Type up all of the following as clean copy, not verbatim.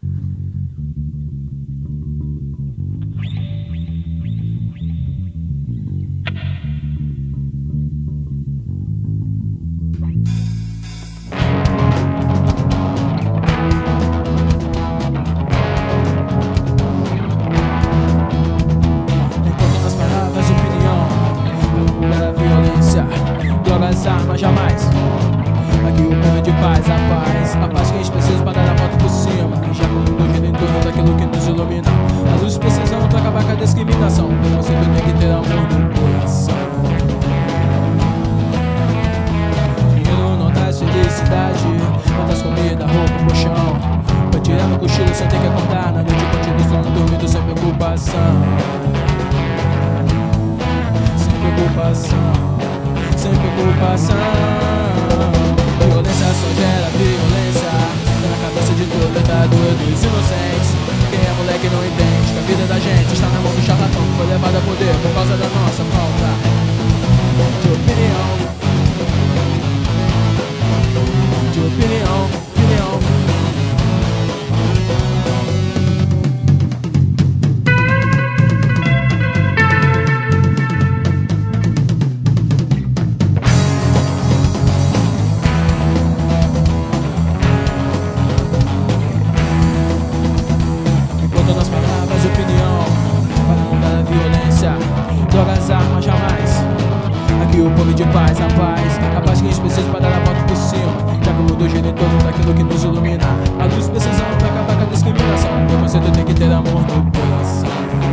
Drogas, armas, jamais. Aqui o plano de paz, a paz que a gente precisa para dar a volta por cima. Já que o mundo gira em torno daquilo que nos ilumina. A luz precisamos pra acabar com a discriminação. O preconceito tem que ter amor no coração. Dinheiro não traz felicidade, não traz comida, roupa, colchão. Pra tirar no cochilo você tem que acordar. Na noite continua sono, dormindo sem preocupação. Sem preocupação. Sem preocupação. Violência só gera violência. Tá na cabeça de todo doido dos inocentes. Quem é moleque não entende que a vida da gente está na mão do charlatão que foi levado a poder por causa da nossa falta de opinião. De opinião. Drogas, armas, jamais. Aqui o povo de paz, a paz que a gente precisa para dar a volta por cima. Já que o mundo gira em torno daquilo que nos ilumina. A luz precisamos para acabar com a discriminação. O preconceito tem que ter amor no coração.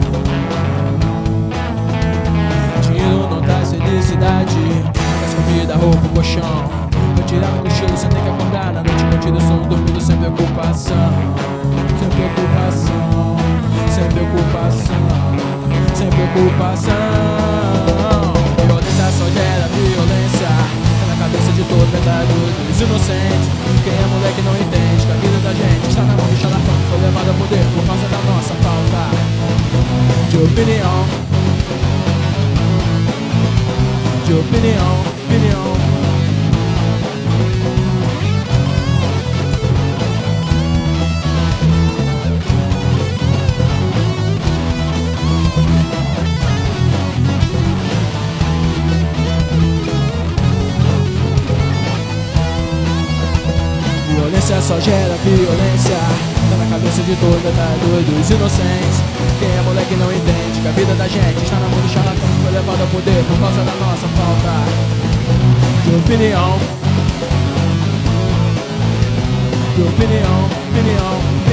Dinheiro não traz felicidade, traz comida, roupa, colchão. Pra tirar no cochilo você tem que acordar. Na noite curtindo o sono, dormindo sem preocupação. Sem preocupação. Sem preocupação. Sem preocupação. Violência só gera violência. É na cabeça de todo metade dos inocentes. Quem é moleque não entende que a vida da gente está na mão do charlatão que foi levado a poder por causa da nossa falta de opinião. De opinião. Violência só gera violência. Tá na cabeça de todo doido dos inocentes. Quem é moleque não entende que a vida da gente está na mão do charlatão que foi levado ao poder por causa da nossa falta de opinião. De opinião.